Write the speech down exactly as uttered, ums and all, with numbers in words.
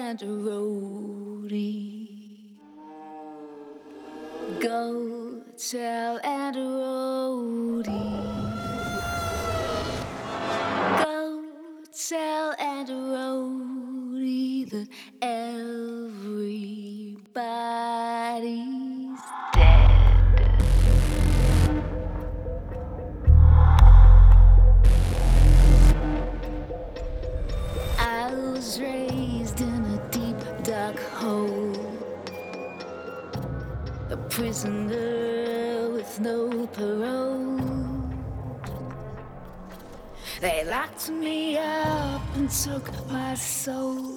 and a roadie. Go tell and a roadie. Go tell and a roadie that everybody's dead. I was raised in a deep dark hole, a prisoner with no parole. They locked me up and took my soul.